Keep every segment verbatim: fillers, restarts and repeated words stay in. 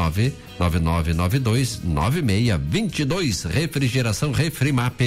nove nove nove nove dois nove seis dois dois. Refrigeração Refrimap.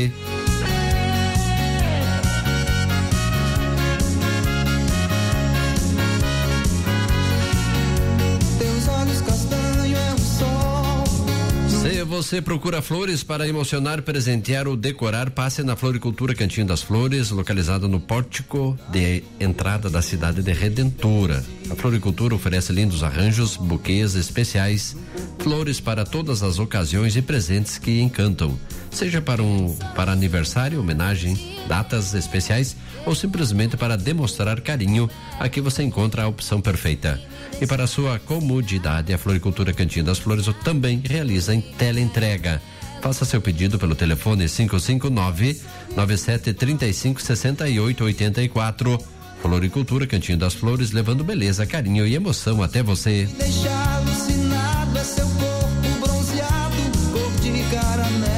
Se você procura flores para emocionar, presentear ou decorar, passe na Floricultura Cantinho das Flores, localizada no pórtico de entrada da cidade de Redentora. A Floricultura oferece lindos arranjos, buquês especiais, flores para todas as ocasiões e presentes que encantam. Seja para um para aniversário, homenagem, datas especiais ou simplesmente para demonstrar carinho, aqui você encontra a opção perfeita. E para sua comodidade, a Floricultura Cantinho das Flores também realiza em teleentrega. Faça seu pedido pelo telefone cinco cinco nove, nove sete três cinco, seis oito oito quatro. Floricultura Cantinho das Flores, levando beleza, carinho e emoção até você. Deixar alucinado é seu corpo bronzeado, cor de caramelo.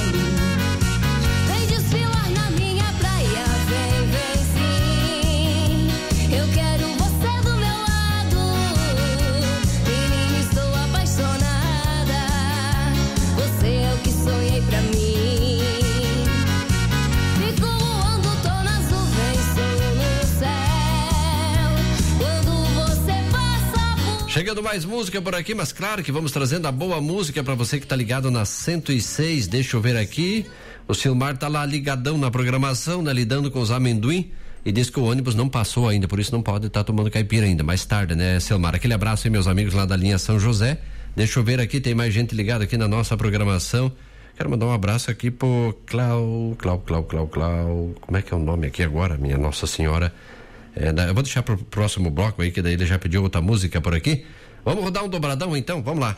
Vem desfilar na minha praia, vem, vem sim. Eu quero você do meu lado. Menina, estou apaixonada. Você é o que sonhei pra mim. Fico voando, tô nas nuvens, sou no céu. Quando você passa por... Chegando mais música por aqui, mas claro que vamos trazendo a boa música para você que tá ligado na cento e seis. Deixa eu ver aqui. O Silmar tá lá ligadão na programação, né, lidando com os amendoim, e diz que o ônibus não passou ainda, por isso não pode estar tá tomando caipira ainda, mais tarde, né, Silmar? Aquele abraço aí, meus amigos lá da linha São José. Deixa eu ver aqui, tem mais gente ligada aqui na nossa programação. Quero mandar um abraço aqui pro Clau, Clau, Clau, Clau, Clau, como é que é o nome aqui agora, minha Nossa Senhora? É, eu vou deixar pro próximo bloco aí, que daí ele já pediu outra música por aqui. Vamos rodar um dobradão então? Vamos lá.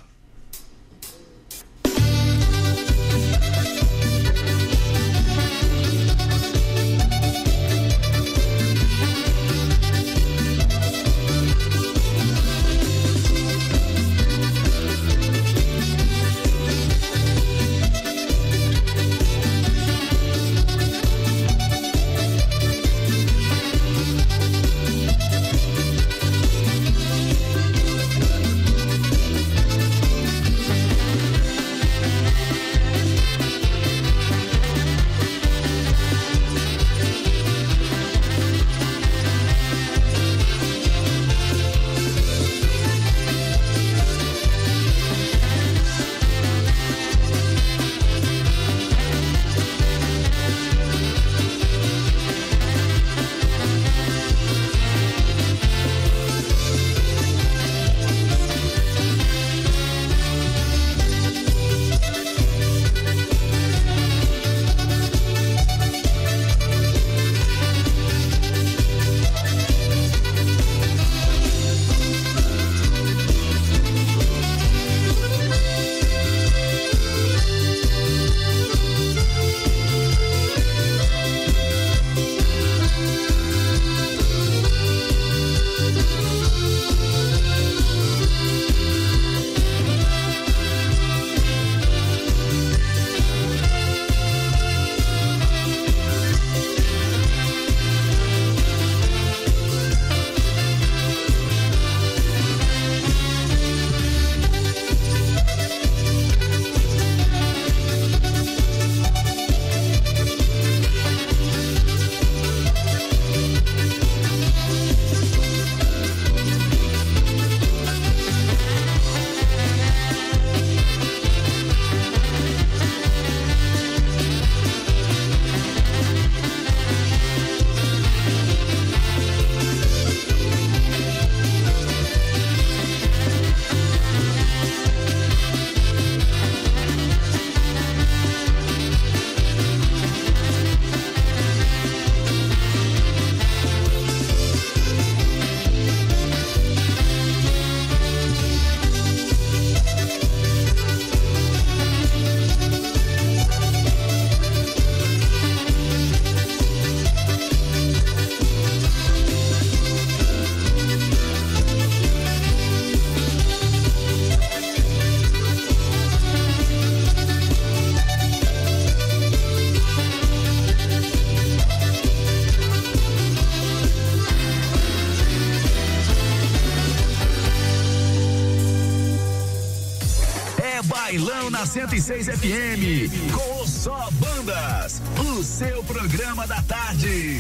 Bailão na cento e seis F M, com o Só Bandas, o seu programa da tarde.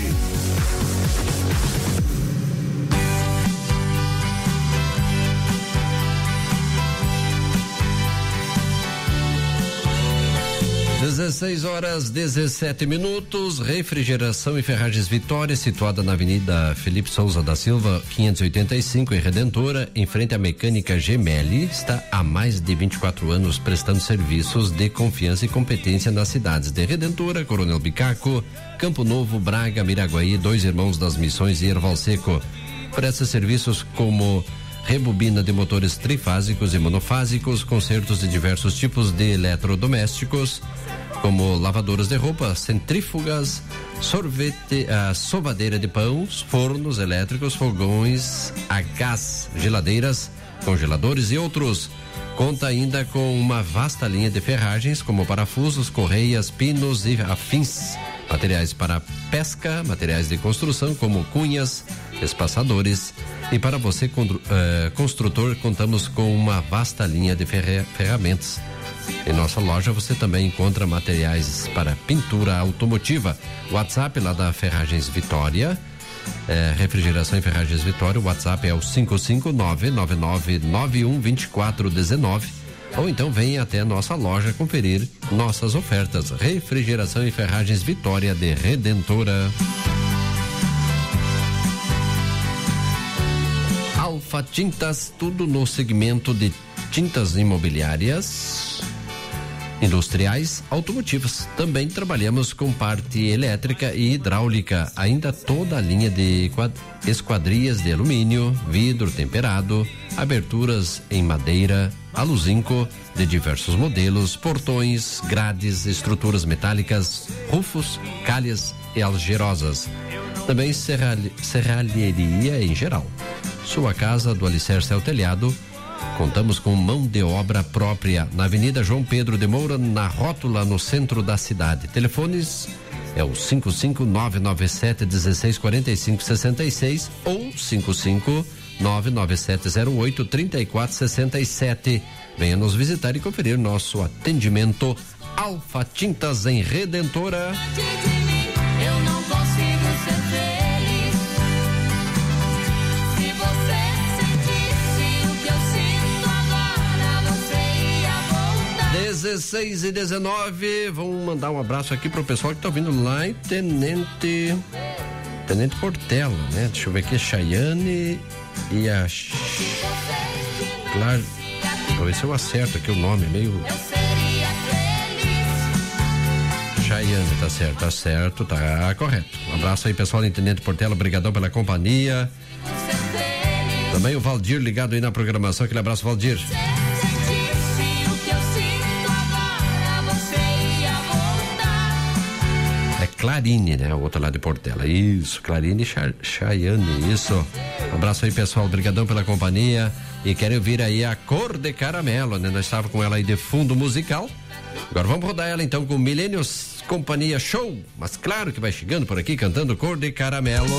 dezesseis horas dezessete minutos. Refrigeração e Ferragens Vitória, situada na Avenida Felipe Souza da Silva, quinhentos e oitenta e cinco, em Redentora, em frente à Mecânica Gemelli. Está há mais de vinte e quatro anos prestando serviços de confiança e competência nas cidades de Redentora, Coronel Bicaco, Campo Novo, Braga, Miraguaí, Dois Irmãos das Missões e Erval Seco. Presta serviços como rebobina de motores trifásicos e monofásicos, consertos de diversos tipos de eletrodomésticos, como lavadoras de roupa, centrífugas, sorvete, uh, sovadeira de pães, fornos elétricos, fogões a gás, geladeiras, congeladores e outros. Conta ainda com uma vasta linha de ferragens, como parafusos, correias, pinos e afins. Materiais para pesca, materiais de construção, como cunhas, espaçadores. E para você, uh, construtor, contamos com uma vasta linha de ferra- ferramentas. Em nossa loja você também encontra materiais para pintura automotiva. WhatsApp lá da Ferragens Vitória, é, Refrigeração e Ferragens Vitória. O WhatsApp é o cinco cinco nove nove nove nove um dois quatro um nove. Ou então venha até a nossa loja conferir nossas ofertas. Refrigeração e Ferragens Vitória de Redentora. Alfa Tintas, tudo no segmento de tintas imobiliárias, industriais, automotivas. Também trabalhamos com parte elétrica e hidráulica. Ainda toda a linha de esquadrias de alumínio, vidro temperado, aberturas em madeira, aluzinco de diversos modelos, portões, grades, estruturas metálicas, rufos, calhas e algerosas. Também serralhe, serralheria em geral. Sua casa do alicerce ao telhado. Contamos com mão de obra própria na Avenida João Pedro de Moura, na Rótula, no centro da cidade. Telefones é o cinco cinco nove nove sete um seis quatro cinco seis seis ou cinco cinco nove nove sete zero oito três quatro seis sete. Venha nos visitar e conferir nosso atendimento. Alfa Tintas em Redentora. Eu não consigo ser feliz. Se você sentisse o que eu sinto agora, você ia voltar. dezesseis e dezenove. Vamos mandar um abraço aqui pro pessoal que tá ouvindo lá em Tenente Tenente Portela, né? Deixa eu ver aqui, Chayane e a Claro, vou ver se eu acerto aqui o nome, meio Eu seria feliz. Chayane, tá certo, tá certo, tá correto. Um abraço aí, pessoal do Tenente Portela, obrigadão pela companhia. Ser feliz. Também o Valdir ligado aí na programação, aquele abraço, Valdir. Se sentisse o que eu sinto agora, você ia voltar. É Clarine, né? O outro lá de Portela. Isso, Clarine e Chayane, isso. Um abraço aí, pessoal, obrigadão pela companhia. E quero ouvir aí a Cor de Caramelo, né? Nós estávamos com ela aí de fundo musical. Agora vamos rodar ela então com Milênios Companhia Show. Mas claro que vai chegando por aqui cantando Cor de Caramelo.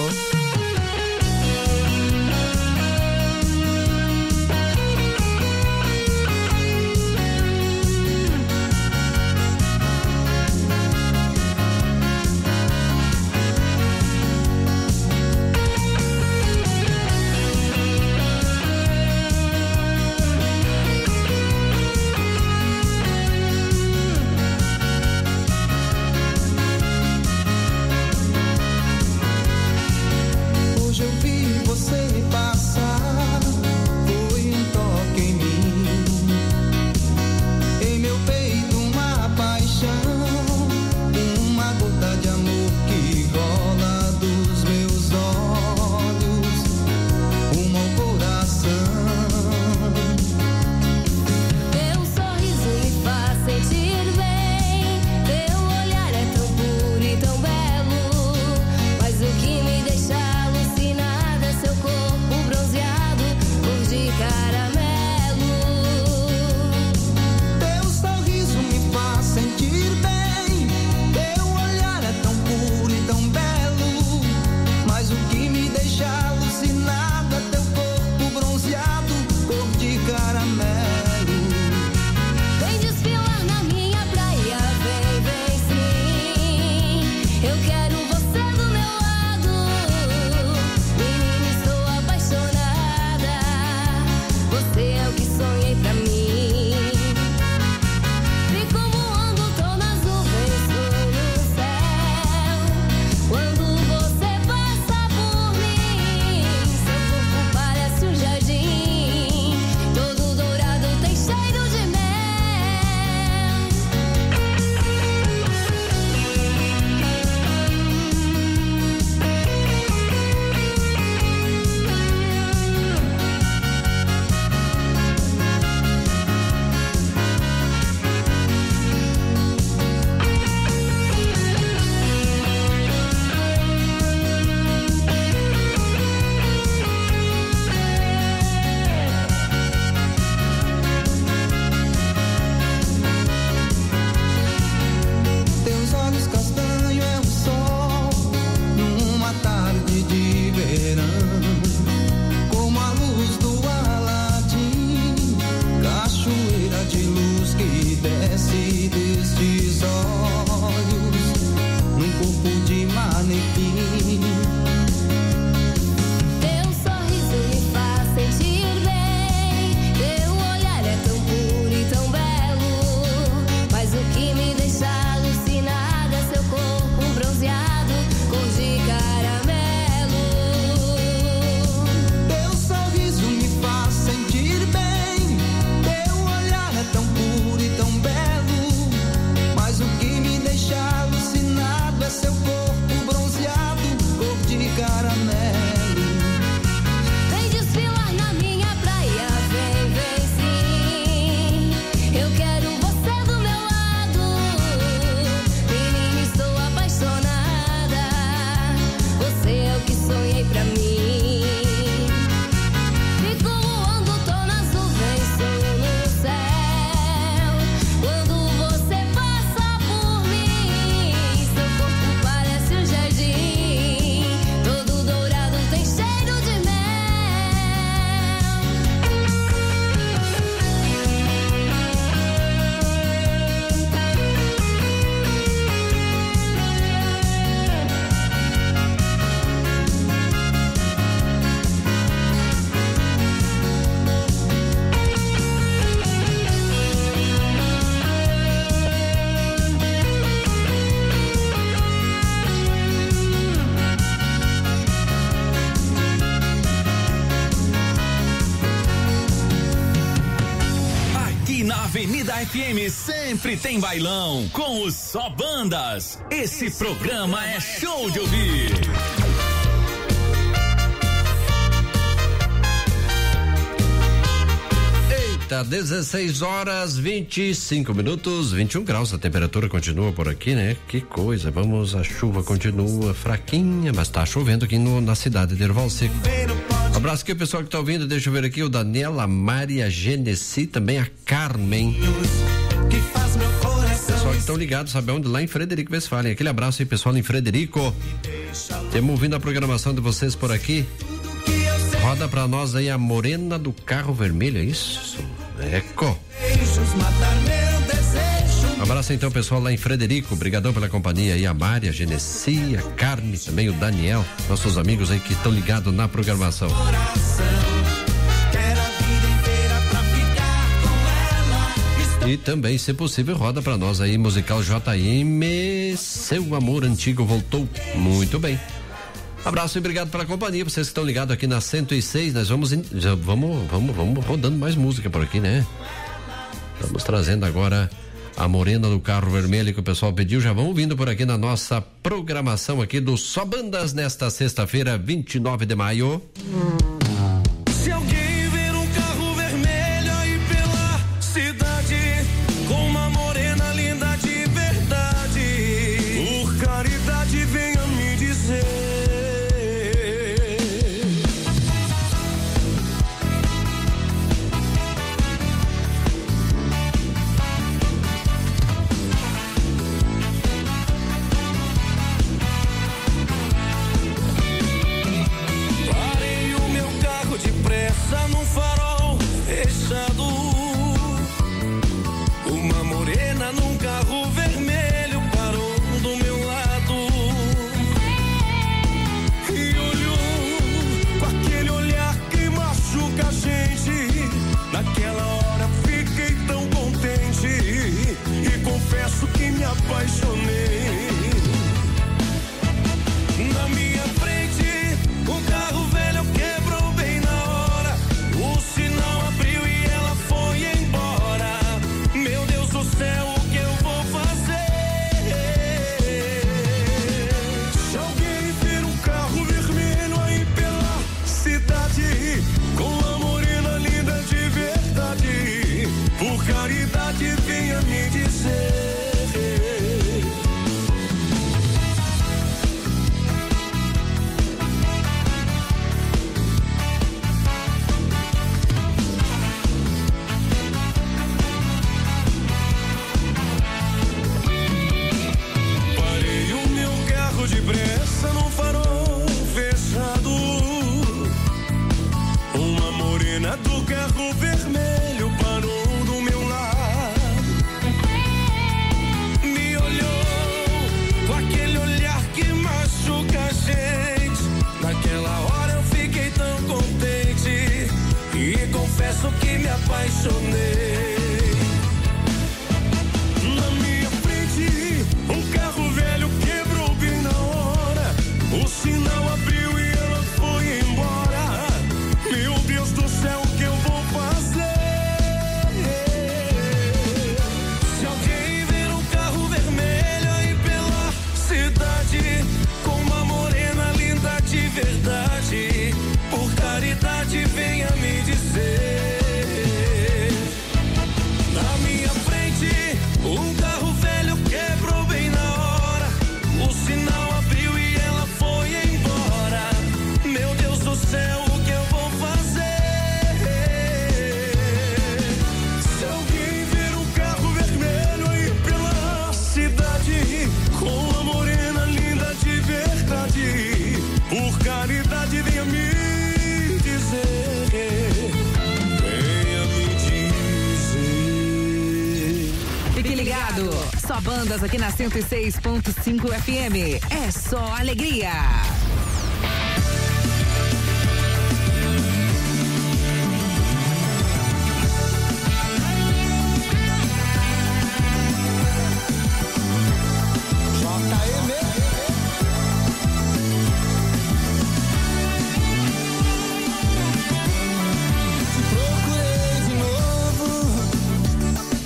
Na Avenida F M sempre tem bailão com os Só Bandas. Esse, Esse programa, programa é show de ouvir. Eita, dezesseis horas vinte e cinco minutos, vinte e um graus. A temperatura continua por aqui, né? Que coisa. Vamos, a chuva continua fraquinha, mas tá chovendo aqui no, na cidade de Erval Seco. Abraço aqui o pessoal que tá ouvindo, deixa eu ver aqui o Daniel, a Maria, a Genesi, também a Carmen. Pessoal que estão ligados, sabe onde? Lá em Frederico Westphalen. Aquele abraço aí, pessoal em Frederico. Temos ouvindo a programação de vocês por aqui. Roda pra nós aí a Morena do Carro Vermelho, é isso? Eco. Um abraço então, pessoal, lá em Frederico. Obrigadão pela companhia aí, a Mária, a Genesi, a Carne, também o Daniel, nossos amigos aí que estão ligados na programação. E também, se possível, roda pra nós aí, musical J M, Seu Amor Antigo Voltou. Muito bem. Abraço e obrigado pela companhia, vocês que estão ligados aqui na cento e seis, nós vamos, já vamos, vamos, vamos rodando mais música por aqui, né? Estamos trazendo agora a Morena do Carro Vermelho que o pessoal pediu, já vão vindo por aqui na nossa programação aqui do Só Bandas nesta sexta-feira, vinte e nove de maio. Se alguém ver um carro vermelho aí pela cidade, com uma morena linda de verdade, por caridade venha me dizer. Num farol fechado, uma morena num carro vermelho parou do meu lado e olhou com aquele olhar que machuca a gente. Naquela hora fiquei tão contente e confesso que me apaixonei. Na minha frente, um carro velho quebrou bem na hora. O sinal abriu e ela foi embora. Meu Deus do céu, o que eu vou fazer? Se alguém ver um carro vermelho aí pela cidade, com uma morena linda de verdade, por caridade venha me dizer. Depressa num farol fechado, uma morena do carro vermelho parou do meu lado, me olhou com aquele olhar que machuca a gente. Naquela hora eu fiquei tão contente e confesso que me apaixonei. Na minha frente, um carro velho quebrou bem na hora. O sinal abriu e ela foi embora. Meu Deus do céu, o que eu vou fazer? Se alguém ver um carro vermelho aí pela cidade, com uma morena linda de verdade, por caridade venha me dizer. Na minha frente, um carro velho quebrou bem na hora. O sinal abriu e ela foi embora. Meu Deus do céu, o que eu vou fazer? Se alguém ver um carro vermelho aí pela cidade, com uma morena linda de verdade, por caridade venha me dizer. Venha me dizer. Fique ligado, Só Bandas aqui na cento e seis ponto cinco F M. É só alegria. Te procurei de novo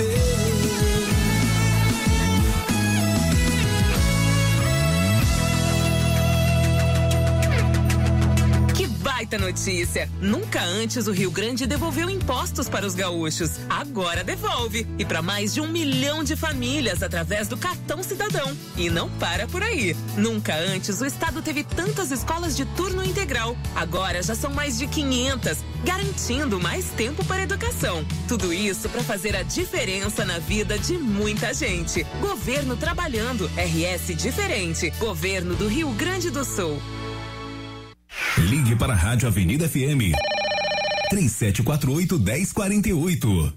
Baita notícia! Nunca antes o Rio Grande devolveu impostos para os gaúchos. Agora devolve. E para mais de um milhão de famílias através do Cartão Cidadão. E não para por aí. Nunca antes o estado teve tantas escolas de turno integral. Agora já são mais de quinhentas, garantindo mais tempo para a educação. Tudo isso para fazer a diferença na vida de muita gente. Governo trabalhando. R S diferente. Governo do Rio Grande do Sul. Ligue para a Rádio Avenida F M. três sete quatro oito, um zero quatro oito.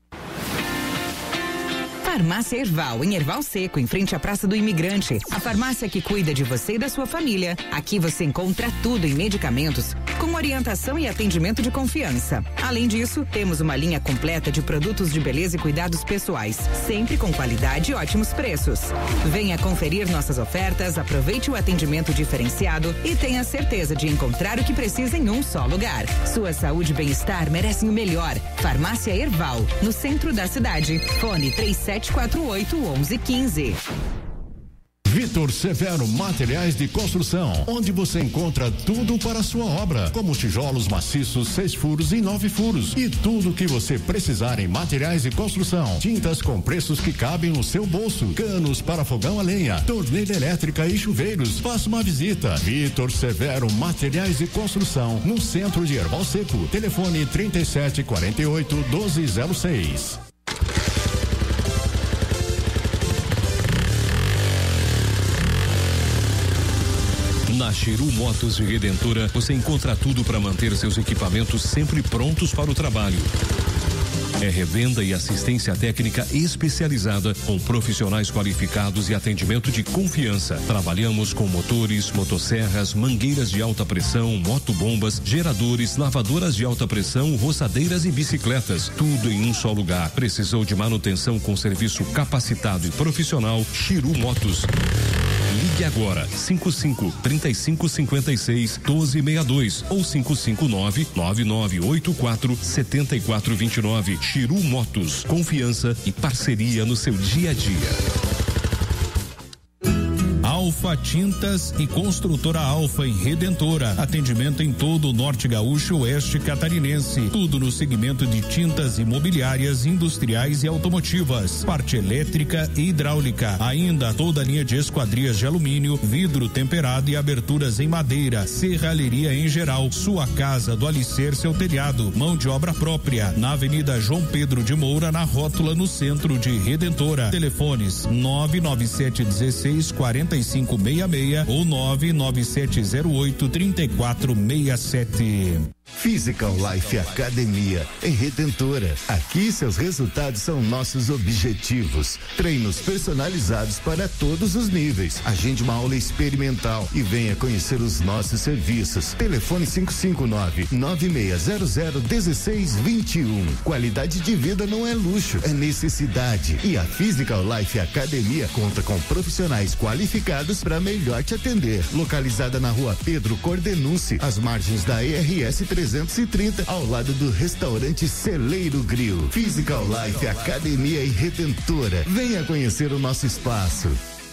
Farmácia Erval, em Erval Seco, em frente à Praça do Imigrante. A farmácia que cuida de você e da sua família. Aqui você encontra tudo em medicamentos, com orientação e atendimento de confiança. Além disso, temos uma linha completa de produtos de beleza e cuidados pessoais, sempre com qualidade e ótimos preços. Venha conferir nossas ofertas, aproveite o atendimento diferenciado e tenha certeza de encontrar o que precisa em um só lugar. Sua saúde e bem-estar merecem o melhor. Farmácia Erval, no centro da cidade. Fone três sete quatro oito, um um um cinco. Vitor Severo Materiais de Construção, onde você encontra tudo para a sua obra, como tijolos maciços, seis furos e nove furos e tudo o que você precisar em materiais de construção. Tintas com preços que cabem no seu bolso, canos para fogão a lenha, torneira elétrica e chuveiros. Faça uma visita. Vitor Severo Materiais de Construção, no centro de Erval Seco. Telefone trinta e sete, quarenta e oito, doze zero seis. Na Chiru Motos de Redentora, você encontra tudo para manter seus equipamentos sempre prontos para o trabalho. É revenda e assistência técnica especializada com profissionais qualificados e atendimento de confiança. Trabalhamos com motores, motosserras, mangueiras de alta pressão, motobombas, geradores, lavadoras de alta pressão, roçadeiras e bicicletas. Tudo em um só lugar. Precisou de manutenção com serviço capacitado e profissional? Chiru Motos. Ligue agora, cinco cinco, trinta e cinco, cinquenta e seis, doze sessenta e dois ou cinco cinco nove, nove nove oito quatro, sete quatro dois nove. Chiru Motos, confiança e parceria no seu dia a dia. Alfa Tintas e Construtora Alfa em Redentora. Atendimento em todo o Norte Gaúcho, Oeste Catarinense. Tudo no segmento de tintas imobiliárias, industriais e automotivas. Parte elétrica e hidráulica. Ainda toda a linha de esquadrias de alumínio, vidro temperado e aberturas em madeira. Serralheria em geral. Sua casa do alicerce ao telhado. Mão de obra própria. Na Avenida João Pedro de Moura, na Rótula, no centro de Redentora. Telefones nove nove sete um seis, quatro cinco seis seis ou nove nove sete zero oito, três quatro seis sete. Physical Life Academia em Redentora. Aqui seus resultados são nossos objetivos. Treinos personalizados para todos os níveis. Agende uma aula experimental e venha conhecer os nossos serviços. Telefone cinco cinco nove, nove seis zero zero, um seis dois um. Qualidade de vida não é luxo, é necessidade. E a Physical Life Academia conta com profissionais qualificados para melhor te atender. Localizada na Rua Pedro Cordenunce, às margens da E R S trezentos e trinta, ao lado do restaurante Celeiro Grill. Physical Life Academia e Redentora. Venha conhecer o nosso espaço.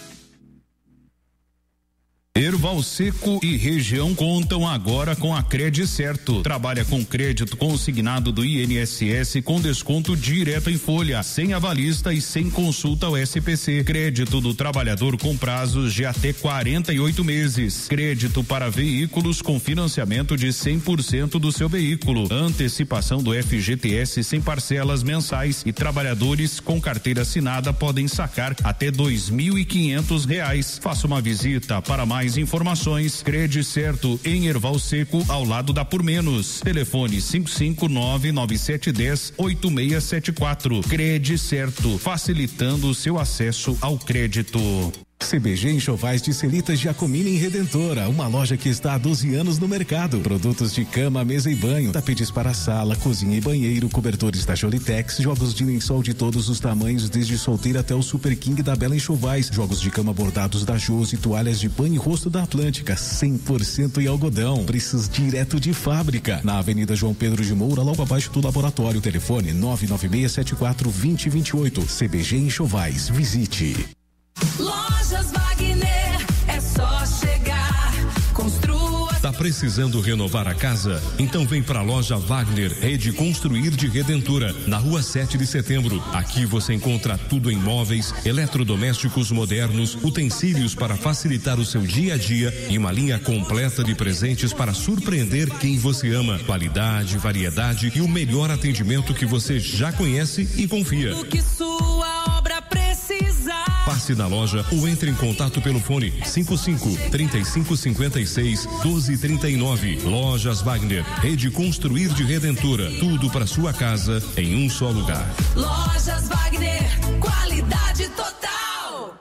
Erval Seco e região contam agora com a Credicerto. Trabalha com crédito consignado do I N S S com desconto direto em folha, sem avalista e sem consulta ao S P C. Crédito do trabalhador com prazos de até quarenta e oito meses. Crédito para veículos com financiamento de cem por cento do seu veículo. Antecipação do F G T S sem parcelas mensais e trabalhadores com carteira assinada podem sacar até dois mil e quinhentos reais. Faça uma visita. Para mais informações, Credicerto em Erval Seco, ao lado da Por Menos. Telefone cinco cinco nove, nove sete um zero, oito seis sete quatro. Credicerto, facilitando o seu acesso ao crédito. C B G Enxovais de Celitas Giacomini em Redentora, uma loja que está há doze anos no mercado. Produtos de cama, mesa e banho, tapetes para sala, cozinha e banheiro, cobertores da Jolitex, jogos de lençol de todos os tamanhos, desde solteira até o Super King da Bela Enxovais, jogos de cama bordados da Josi, toalhas de banho e rosto da Atlântica, cem por cento em algodão, preços direto de fábrica. Na Avenida João Pedro de Moura, logo abaixo do laboratório, telefone nove nove seis sete quatro dois zero dois oito. C B G Enxovais, visite. Lojas Wagner, é só chegar, construa. Tá precisando renovar a casa? Então vem pra Loja Wagner, Rede Construir de Redentura, na rua sete de setembro. Aqui você encontra tudo em móveis, eletrodomésticos modernos, utensílios para facilitar o seu dia a dia e uma linha completa de presentes para surpreender quem você ama. Qualidade, variedade e o melhor atendimento que você já conhece e confia. O que sua obra precisar. Passe na loja ou entre em contato pelo fone cinco cinco, trinta e cinco, cinquenta e seis, doze, trinta e nove. Lojas Wagner, Rede Construir de Redentura. Tudo para sua casa em um só lugar. Lojas Wagner, qualidade total.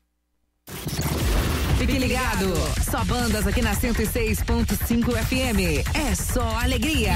Fique ligado, só bandas aqui na cento e seis ponto cinco F M. É só alegria.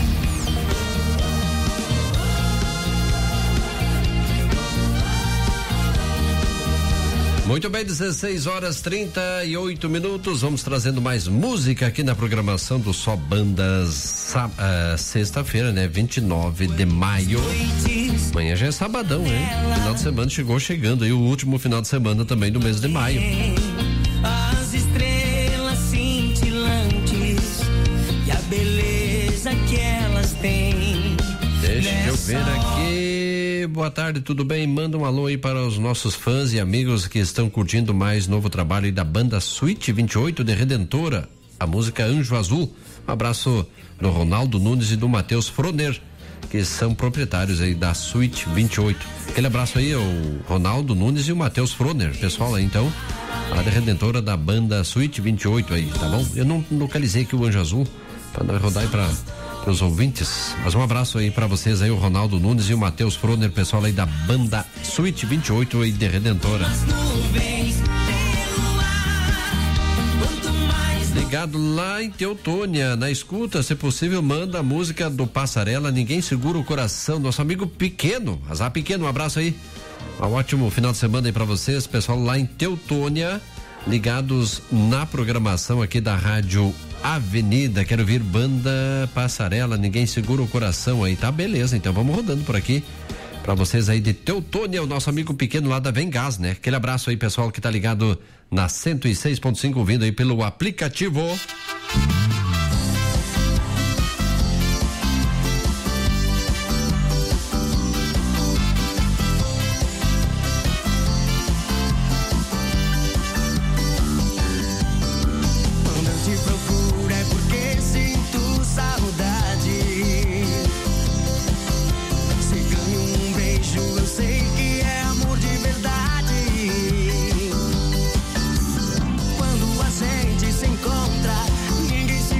Muito bem, dezesseis horas trinta e oito minutos. Vamos trazendo mais música aqui na programação do Só Bandas. Uh, Sexta-feira, né? vinte e nove de maio. Amanhã já é sabadão, hein? Final de semana chegou chegando aí, o último final de semana também do mês de maio. As estrelas cintilantes e a beleza que elas têm. Deixa eu ver aqui. Boa tarde, tudo bem? Manda um alô aí para os nossos fãs e amigos que estão curtindo mais novo trabalho aí da banda Suite vinte e oito de Redentora, a música Anjo Azul. Um abraço do Ronaldo Nunes e do Matheus Froner, que são proprietários aí da Suite vinte e oito. Aquele abraço aí ao Ronaldo Nunes e o Matheus Froner, pessoal aí então, lá da Redentora da banda Suite vinte e oito aí, tá bom? Eu não localizei aqui o Anjo Azul, para rodar aí pra os ouvintes, mas um abraço aí pra vocês aí, o Ronaldo Nunes e o Matheus Froner, pessoal aí da banda Suite vinte e oito aí de Redentora. Ligado lá em Teutônia, na escuta, se possível manda a música do Passarela, Ninguém Segura o Coração, nosso amigo Pequeno, Azar Pequeno, um abraço aí, um ótimo final de semana aí pra vocês, pessoal lá em Teutônia, ligados na programação aqui da Rádio Avenida. Quero ouvir banda Passarela, Ninguém Segura o Coração aí, tá? Beleza, então vamos rodando por aqui pra vocês aí de Teutônia, o nosso amigo Pequeno lá da Vengás, né? Aquele abraço aí, pessoal que tá ligado na cento e seis ponto cinco, ouvindo aí pelo aplicativo. Quando a gente se encontra, ninguém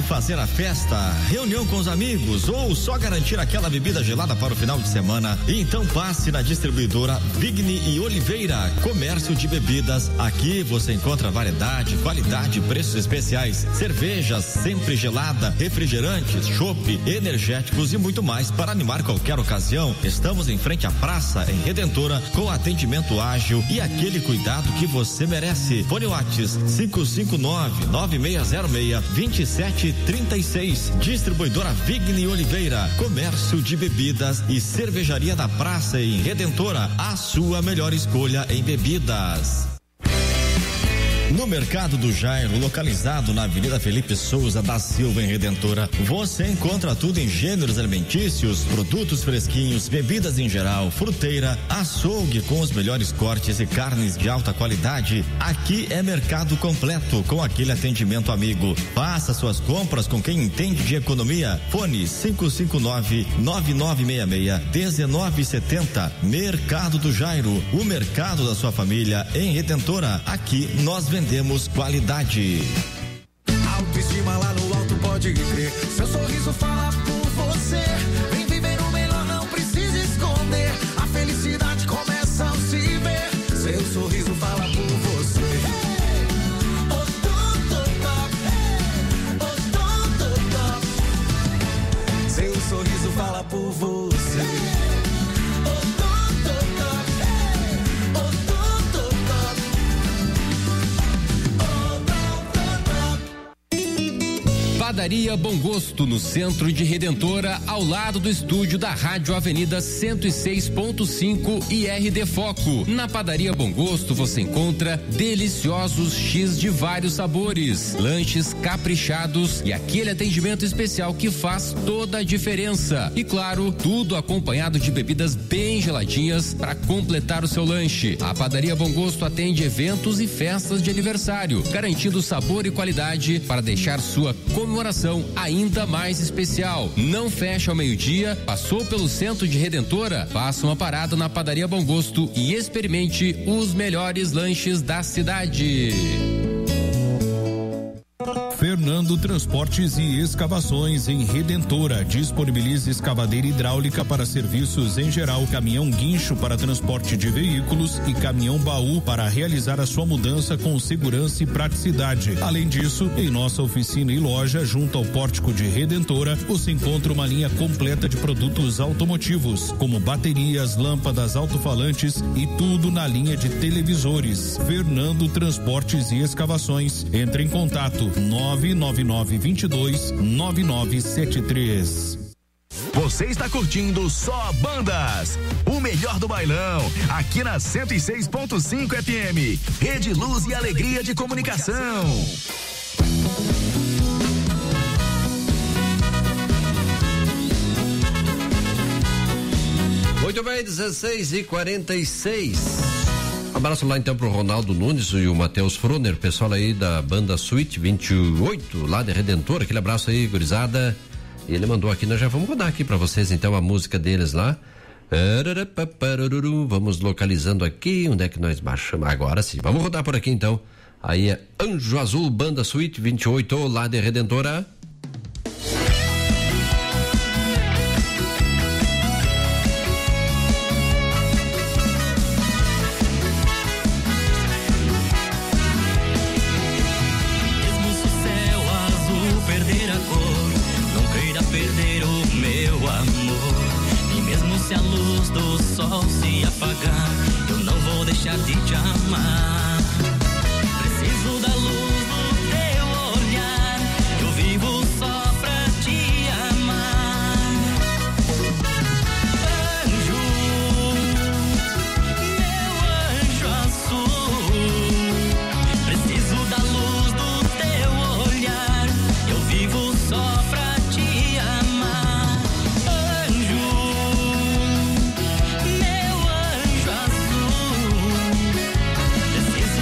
fazer a festa, reunião com os amigos ou só garantir aquela bebida gelada para o final de semana? Então passe na distribuidora Vigni e Oliveira, comércio de bebidas. Aqui você encontra variedade, qualidade, preços especiais, cervejas sempre gelada, refrigerantes, chopp, energéticos e muito mais para animar qualquer ocasião. Estamos em frente à praça, em Redentora, com atendimento ágil e aquele cuidado que você merece. Fone Whats cinco cinco nove, nove seis zero seis, dois sete três seis. Distribuidora Vigni Oliveira, comércio de bebidas e cervejaria da praça em Redentora, a sua melhor escolha em bebidas. No Mercado do Jairo, localizado na Avenida Felipe Souza da Silva, em Redentora, você encontra tudo em gêneros alimentícios, produtos fresquinhos, bebidas em geral, fruteira, açougue com os melhores cortes e carnes de alta qualidade. Aqui é mercado completo, com aquele atendimento amigo. Faça suas compras com quem entende de economia. Fone cinco cinco nove, nove nove seis seis, um nove sete zero. Mercado do Jairo, o mercado da sua família em Redentora. Aqui nós vendemos qualidade. Autoestima lá no alto, pode crer. Seu sorriso fala por você. Vem viver o melhor, não precisa esconder. A felicidade começa ao se ver. Seu sorriso fala por você. Hey! Oh, top, top. Hey! Oh, top, top. Seu sorriso fala por você. Hey! Padaria Bom Gosto, no centro de Redentora, ao lado do estúdio da Rádio Avenida cento e seis ponto cinco e R D Foco. Na Padaria Bom Gosto você encontra deliciosos X de vários sabores, lanches caprichados e aquele atendimento especial que faz toda a diferença. E claro, tudo acompanhado de bebidas bem geladinhas para completar o seu lanche. A Padaria Bom Gosto atende eventos e festas de aniversário, garantindo sabor e qualidade para deixar sua comemoração ainda mais especial. Não fecha ao meio-dia, passou pelo centro de Redentora? Faça uma parada na Padaria Bom Gosto e experimente os melhores lanches da cidade. Fernando Transportes e Escavações em Redentora. Disponibiliza escavadeira hidráulica para serviços em geral, caminhão guincho para transporte de veículos e caminhão baú para realizar a sua mudança com segurança e praticidade. Além disso, em nossa oficina e loja, junto ao pórtico de Redentora, você encontra uma linha completa de produtos automotivos, como baterias, lâmpadas, alto-falantes e tudo na linha de televisores. Fernando Transportes e Escavações. Entre em contato nove nove nove dois dois nove nove sete três. Você está curtindo Só Bandas, o melhor do bailão, aqui na cento e seis ponto cinco F M. Rede Luz e Alegria de Comunicação. Muito bem, dezesseis e quarenta e seis. Um abraço lá então pro Ronaldo Nunes e o Matheus Froner, pessoal aí da banda Suite vinte e oito, lá de Redentor. Aquele abraço aí, gurizada. E ele mandou aqui, nós já vamos rodar aqui pra vocês então a música deles lá. Vamos localizando aqui, onde é que nós baixamos? Agora sim, vamos rodar por aqui então. Aí é Anjo Azul, banda Suite vinte e oito, lá de Redentora. Se a luz do sol se apagar, eu não vou deixar de te amar. Preciso da luz do teu olhar, eu vivo só pra te amar. Anjo, meu anjo azul, preciso da luz do teu olhar, eu vivo só pra te amar. Preciso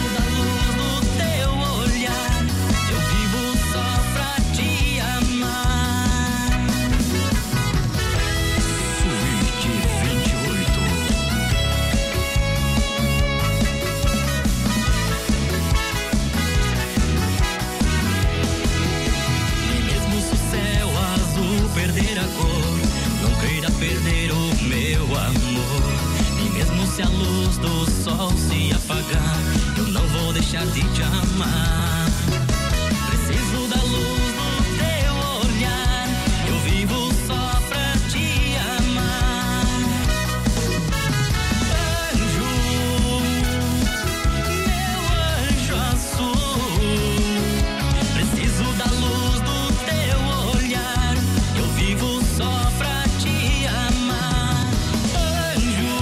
a luz do sol se apagar, eu não vou deixar de te amar. Preciso da luz do teu olhar, eu vivo só pra te amar. Anjo, meu anjo azul, preciso da luz do teu olhar, eu vivo só pra te amar. Anjo,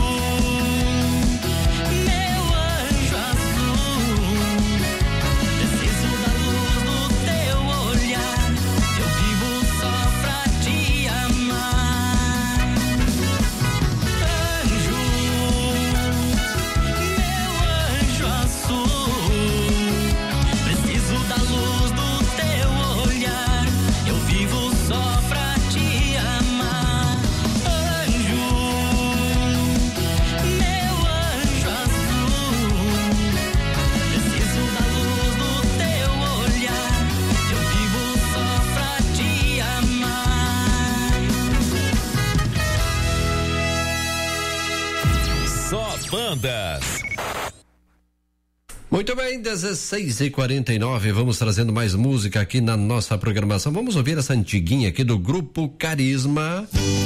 meu anjo azul, preciso da luz do teu olhar, eu vivo só pra te amar. Anjo, meu anjo azul, preciso da luz do teu olhar, eu vivo só pra te amar. Anjo, meu anjo azul, preciso da luz do teu olhar, eu vivo só pra te amar. Só bandas. Muito bem, dezesseis e quarenta e nove, vamos trazendo mais música aqui na nossa programação. Vamos ouvir essa antiguinha aqui do Grupo Carisma.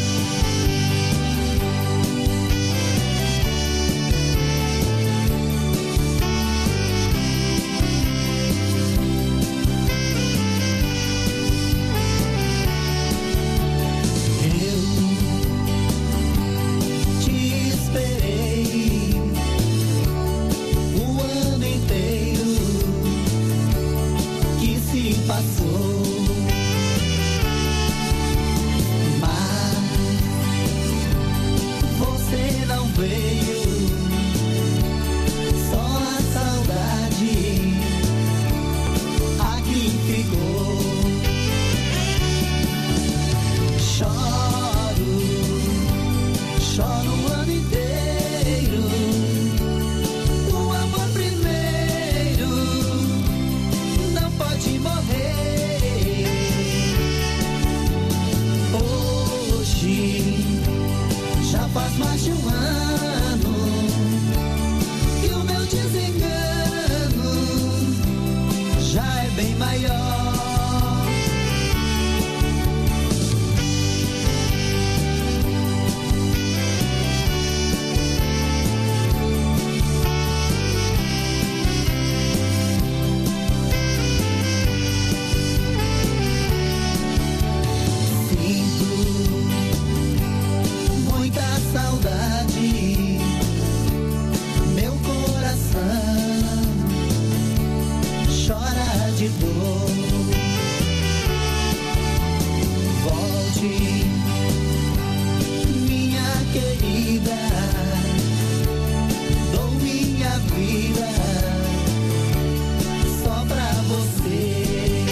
Te esperei o ano inteiro que se passou, mas você não veio, só a saudade aqui ficou. Choro, choro o ano inteiro. O amor primeiro não pode morrer. Hoje já faz mais de um ano que o meu desengano já é bem maior. Sinto muita saudade, meu coração chora de dor. Volte, minha querida, dou minha vida só pra você.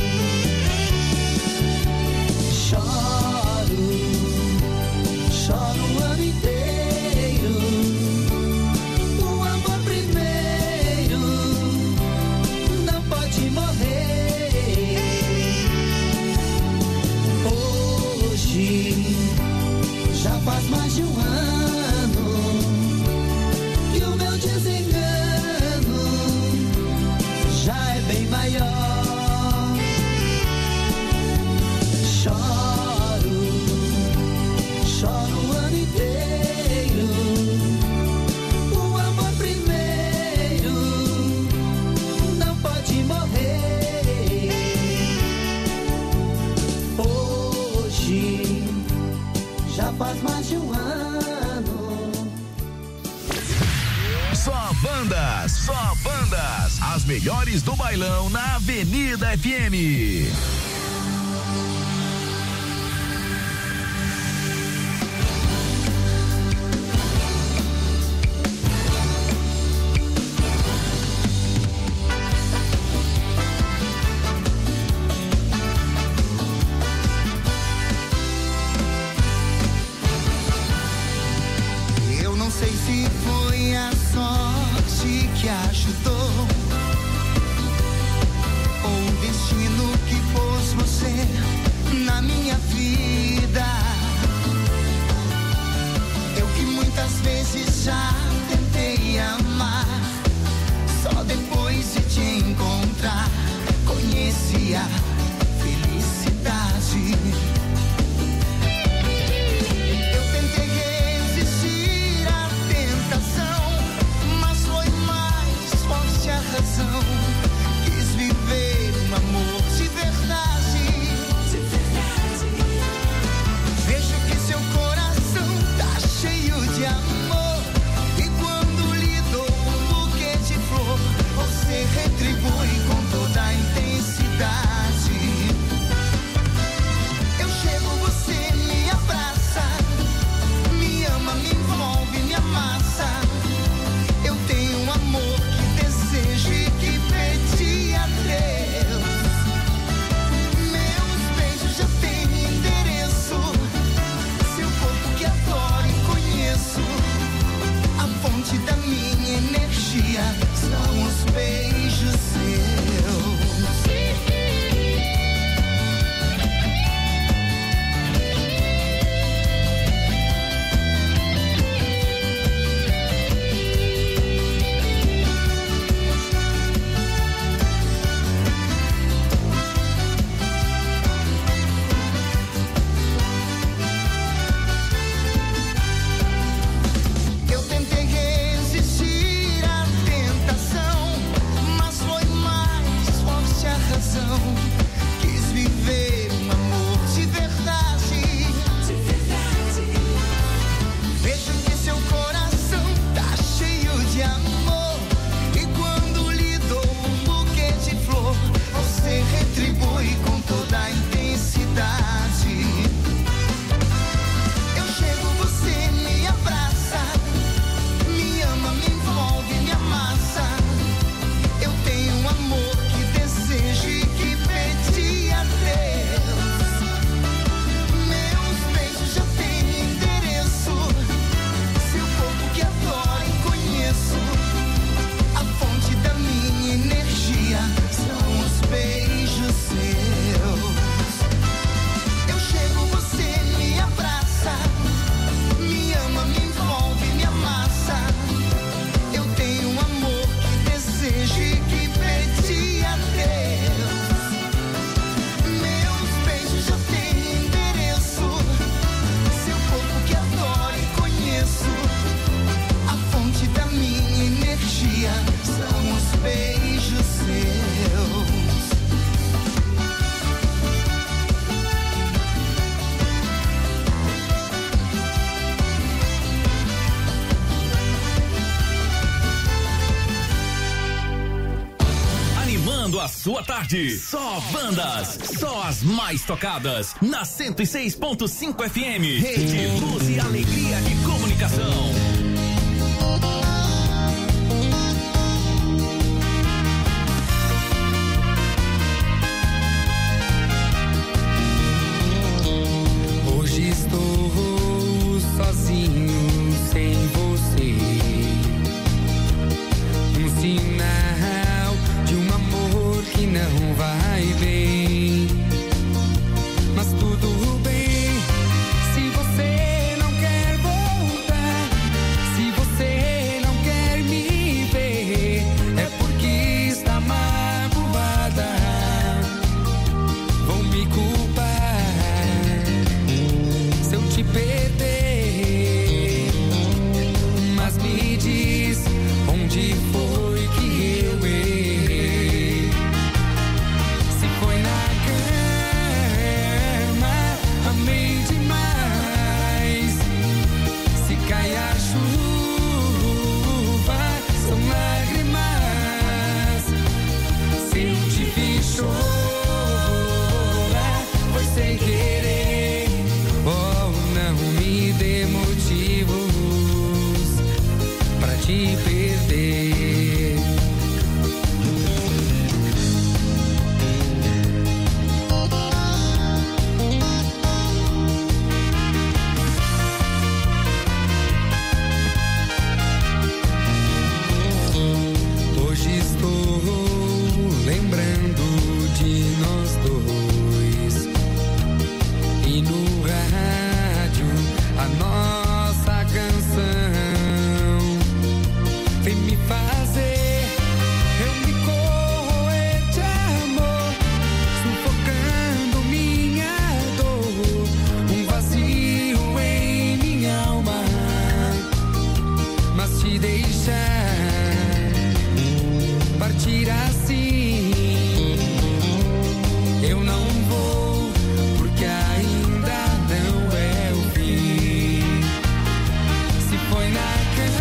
Choro, choro o ano inteiro. O amor primeiro não pode morrer. Hoje já faz mais de um ano que o meu desengano já é bem maior. Choro, choro o ano inteiro. O amor primeiro não pode morrer. Hoje já faz mais de um ano. Só bandas, só bandas. As melhores do bailão na Avenida F M. Eu não sei se foi a sorte que ajudou ou o destino que pôs você na minha vida. Eu que muitas vezes já tentei sua tarde. Só bandas, só as mais tocadas. Na cento e seis ponto cinco F M. Rede Luz e Alegria de Comunicação. Hoje estou sozinho, sem você. Um sinal de um amor que não vai bem. Mas tudo bem, se você não quer voltar, se você não quer me ver, é porque está magoada. Vou me culpar se eu te perder. Mas me diz onde foi que eu errei. Se foi na cama, amei demais. Se cai a chuva, são lágrimas. Se eu te fiz chorar, foi sem querer. Oh, não me dê motivos pra te perder. Hoje estou lembrando de nós dois. E no rádio a nossa canção vem me fazer eu me corroer de amor, sufocando minha dor, um vazio em minha alma. Mas te deixar partir assim eu não vou, porque ainda não é o fim. Se foi na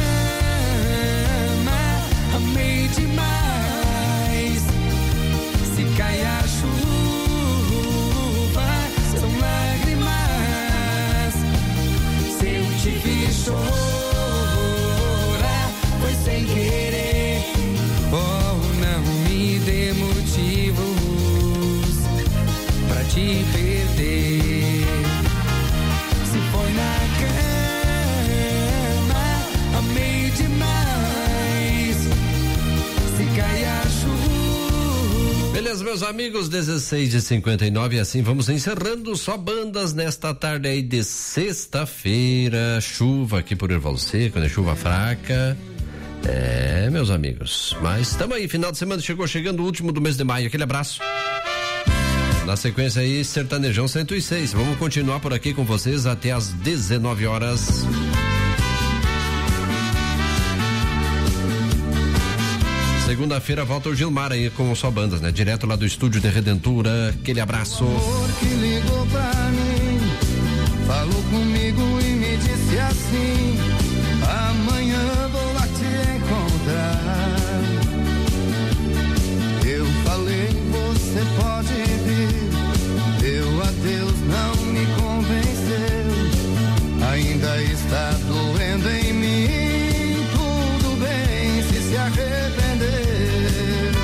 cama, amei demais. Se cai a chuva, são lágrimas. Se eu te fiz chorar, foi sem querer. Oh, não me dê motivos pra te perder. Se foi na cama, amei demais. Se cai a chuva. Beleza, meus amigos, dezesseis e cinquenta e nove, e assim vamos encerrando só bandas nesta tarde aí de sexta-feira. Chuva aqui por Erval Seco, né? Chuva fraca. É, meus amigos, mas estamos aí, final de semana chegou, chegando o último do mês de maio, aquele abraço. Na sequência aí, Sertanejão cento e seis, vamos continuar por aqui com vocês até às dezenove horas. Segunda-feira volta o Gilmar aí com só bandas, né? Direto lá do estúdio de Redentura, aquele abraço. Amor que ligou pra mim, falou comigo e me disse assim: amanhã vou lá te encontrar. Eu falei, você pode vir. Meu adeus não me convenceu. Ainda está doendo em mim. Tudo bem se se arrepender.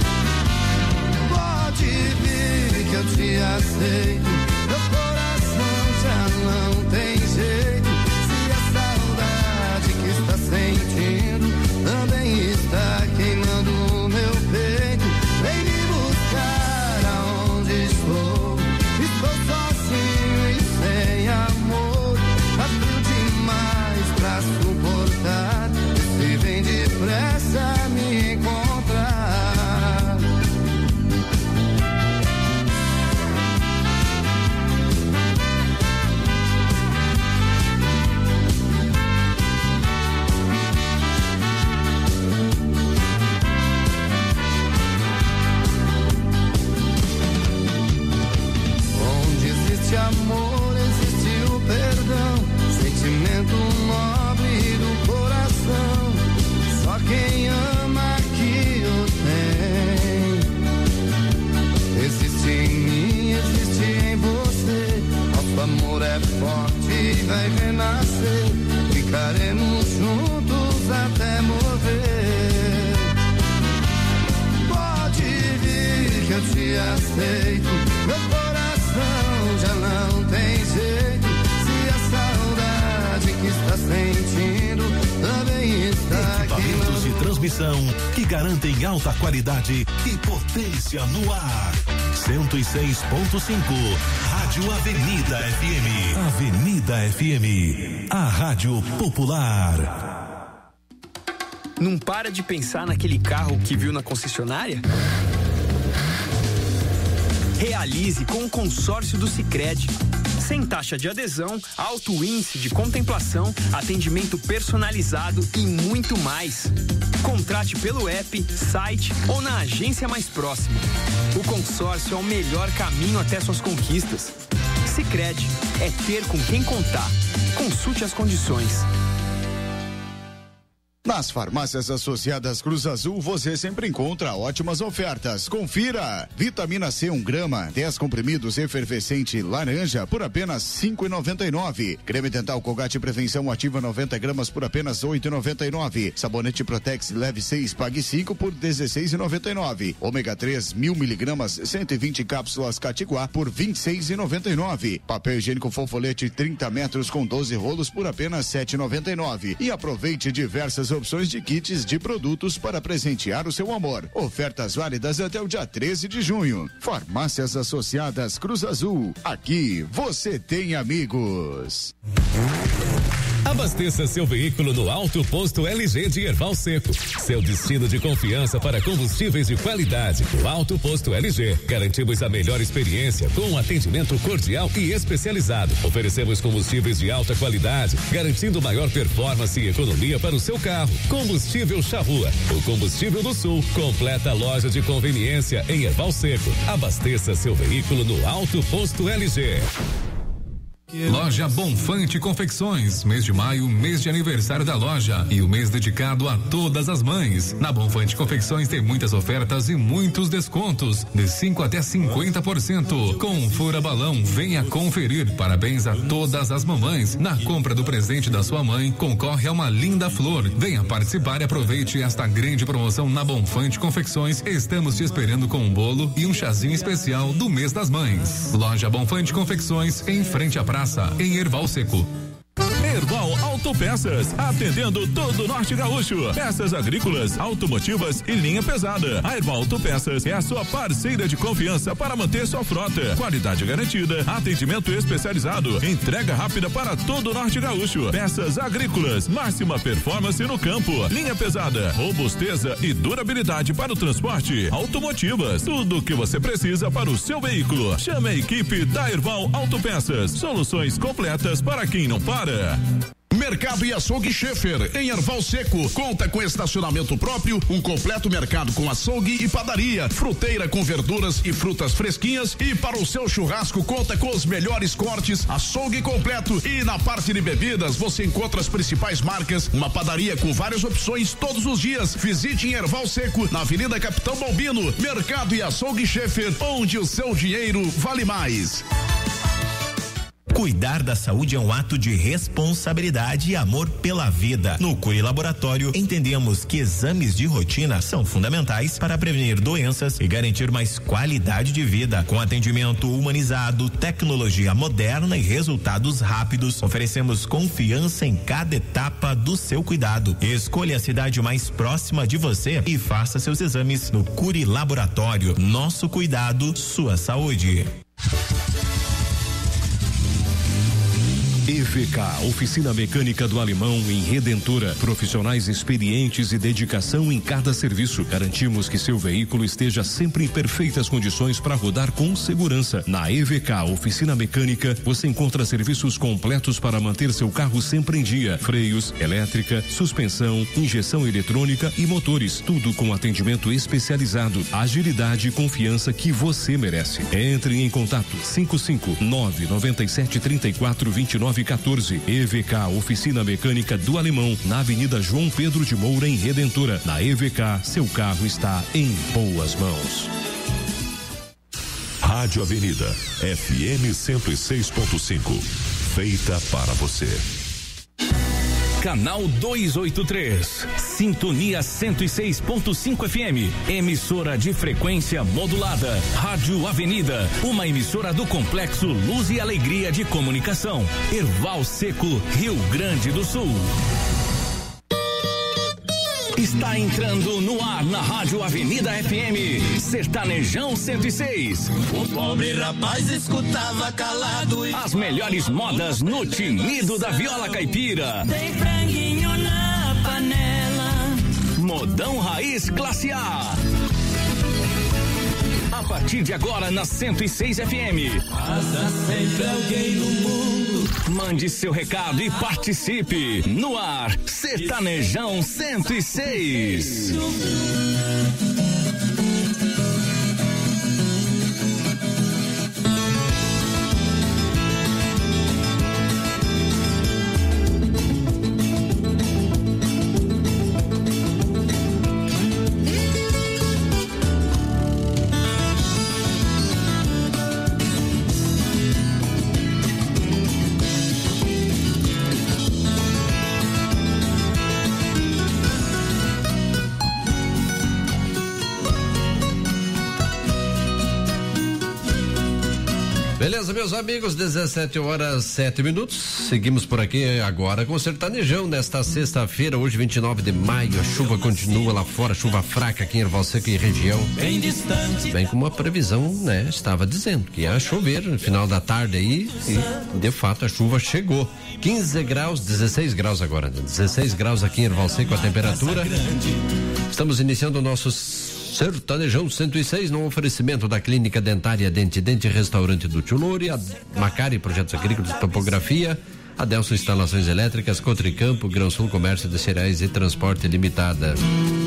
Pode vir que eu te aceito. Meu coração já não tem jeito. Se a saudade que está sentindo também está queimando o meu peito, vem me buscar aonde estou. Estou sozinho e sem amor, tá frio demais pra suportar. Se vem depressa me encontrar. Onde existe amor, existe o perdão, sentimento nobre do ficaremos juntos até morrer. Pode vir que eu te aceito, meu coração já não tem jeito. Se a saudade que está sentindo também está aqui. Equipamentos de transmissão que garantem alta qualidade e potência no ar. cento e seis ponto cinco, Rádio Avenida F M. Avenida F M, a Rádio Popular. Não para de pensar naquele carro que viu na concessionária? Realize com o consórcio do Sicredi. Sem taxa de adesão, alto índice de contemplação, atendimento personalizado e muito mais. Contrate pelo app, site ou na agência mais próxima. O consórcio é o melhor caminho até suas conquistas. Sicredi é ter com quem contar. Consulte as condições. Nas farmácias associadas Cruz Azul, você sempre encontra ótimas ofertas. Confira! Vitamina C um grama, dez comprimidos efervescente laranja por apenas cinco reais e noventa e nove centavos. Creme dental Colgate Prevenção Ativa noventa gramas por apenas oito reais e noventa e nove centavos. Sabonete Protex Leve seis, pague cinco por dezesseis reais e noventa e nove centavos. Ômega três mil miligramas, cento e vinte cápsulas Catiguá por vinte e seis reais e noventa e nove centavos. Papel higiênico Folfolete trinta metros com doze rolos por apenas sete reais e noventa e nove centavos. E aproveite diversas opções de kits de produtos para presentear o seu amor. Ofertas válidas até o dia treze de junho. Farmácias Associadas Cruz Azul. Aqui você tem amigos. Abasteça seu veículo no Alto Posto L G de Erval Seco. Seu destino de confiança para combustíveis de qualidade. No Alto Posto L G, garantimos a melhor experiência com um atendimento cordial e especializado. Oferecemos combustíveis de alta qualidade, garantindo maior performance e economia para o seu carro. Combustível Charrua, o combustível do Sul. Completa loja de conveniência em Erval Seco. Abasteça seu veículo no Alto Posto L G. Loja Bonfante Confecções, mês de maio, mês de aniversário da loja e o mês dedicado a todas as mães. Na Bonfante Confecções tem muitas ofertas e muitos descontos, de cinco até cinquenta por cento. Com Fura Balão, venha conferir. Parabéns a todas as mamães. Na compra do presente da sua mãe, concorre a uma linda flor. Venha participar e aproveite esta grande promoção na Bonfante Confecções. Estamos te esperando com um bolo e um chazinho especial do mês das mães. Loja Bonfante Confecções, em frente à praça, em Erval Seco. Erval Autopeças, atendendo todo o Norte Gaúcho. Peças agrícolas, automotivas e linha pesada. A Erval Autopeças é a sua parceira de confiança para manter sua frota. Qualidade garantida, atendimento especializado, entrega rápida para todo o Norte Gaúcho. Peças agrícolas, máxima performance no campo. Linha pesada, robusteza e durabilidade para o transporte. Automotivas, tudo o que você precisa para o seu veículo. Chame a equipe da Erval Autopeças. Soluções completas para quem não para. Mercado e Açougue Schaefer, em Erval Seco, conta com estacionamento próprio, um completo mercado com açougue e padaria, fruteira com verduras e frutas fresquinhas, e para o seu churrasco conta com os melhores cortes, açougue completo, e na parte de bebidas você encontra as principais marcas, uma padaria com várias opções todos os dias. Visite em Erval Seco, na Avenida Capitão Balbino. Mercado e Açougue Schaefer, onde o seu dinheiro vale mais. Cuidar da saúde é um ato de responsabilidade e amor pela vida. No Curi Laboratório, entendemos que exames de rotina são fundamentais para prevenir doenças e garantir mais qualidade de vida. Com atendimento humanizado, tecnologia moderna e resultados rápidos, oferecemos confiança em cada etapa do seu cuidado. Escolha a cidade mais próxima de você e faça seus exames no Curi Laboratório. Nosso cuidado, sua saúde. E V K, Oficina Mecânica do Alemão em Redentora. Profissionais experientes e dedicação em cada serviço. Garantimos que seu veículo esteja sempre em perfeitas condições para rodar com segurança. Na E V K, Oficina Mecânica, você encontra serviços completos para manter seu carro sempre em dia. Freios, elétrica, suspensão, injeção eletrônica e motores. Tudo com atendimento especializado, agilidade e confiança que você merece. Entre em contato cinco cinco nove nove sete três quatro dois nove um quatro. E V K, Oficina Mecânica do Alemão, na Avenida João Pedro de Moura, em Redentora. Na E V K, seu carro está em boas mãos. Rádio Avenida, F M cento e seis ponto cinco. Feita para você. canal duzentos e oitenta e três, Sintonia cento e seis ponto cinco F M, emissora de frequência modulada, Rádio Avenida, uma emissora do Complexo Luz e Alegria de Comunicação, Erval Seco, Rio Grande do Sul. Está entrando no ar na Rádio Avenida F M, Sertanejão cento e seis. O pobre rapaz escutava calado. E... As melhores modas no tinido da viola caipira. Tem franguinho na panela. Modão Raiz Classe A. A partir de agora na cento e seis F M. Passa sempre alguém no mundo. Mande seu recado e participe. No ar, Sertanejão cento e seis. Beleza, meus amigos, dezessete horas, sete minutos. Seguimos por aqui agora com o Sertanejão nesta sexta-feira, hoje vinte e nove de maio. A chuva continua lá fora, chuva fraca aqui em Erval Seco e região. Bem distante. Bem como a previsão, né, estava dizendo que ia chover no final da tarde aí e de fato a chuva chegou. quinze graus, dezesseis graus agora, né? dezesseis graus aqui em Erval Seco a temperatura. Estamos iniciando o nosso Sertanejão cento e seis no oferecimento da Clínica Dentária Dente Dente, Restaurante do Tio Loure, a Macari Projetos Agrícolas e Topografia, a Delso Instalações Elétricas, Cotricampo, Grão Sul Comércio de Cereais e Transporte Limitada.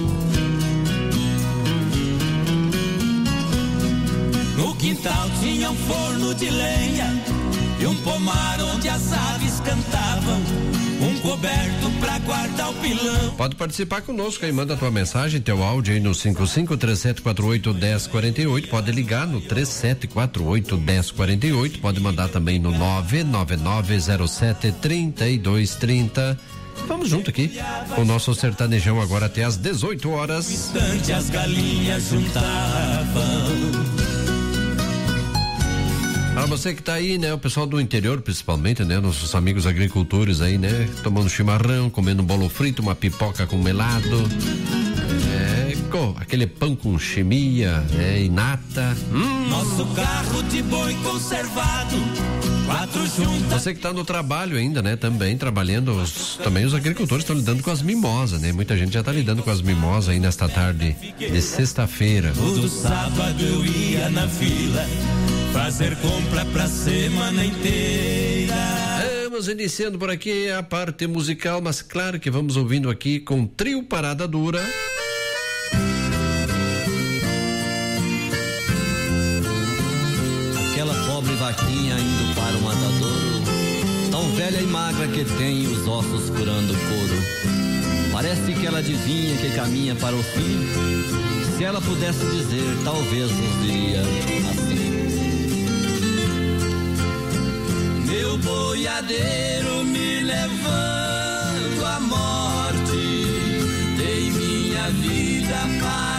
No quintal tinha um forno de lenha e um pomar onde as aves cantavam, um coberto pra guardar o pilão. Pode participar conosco aí, manda a tua mensagem, teu áudio aí no cinco cinco três sete quatro oito um zero quatro oito, pode ligar no três sete quatro oito um zero quatro oito, pode mandar também no nove nove nove zero sete três dois três zero. Vamos junto aqui com o nosso Sertanejão agora até às dezoito horas. Instante as galinhas juntavam. Para você que tá aí, né, o pessoal do interior principalmente, né, nossos amigos agricultores aí, né, tomando chimarrão, comendo um bolo frito, uma pipoca com melado, é, com aquele pão com chimia, é, e nata. Hum. Nosso carro de boi conservado, quatro juntas. Você que tá no trabalho ainda, né, também trabalhando, os, também os agricultores estão lidando com as mimosas, né, muita gente já tá lidando com as mimosas aí nesta tarde de sexta-feira. Todo sábado eu ia na fila fazer compra pra semana inteira. Vamos iniciando por aqui a parte musical, mas claro que vamos ouvindo aqui com Trio Parada Dura. Aquela pobre vaquinha indo para o matadouro, tão velha e magra que tem os ossos furando o couro. Parece que ela adivinha que caminha para o fim. Se ela pudesse dizer, talvez nos diria assim: meu boiadeiro me levando à morte, dei minha vida para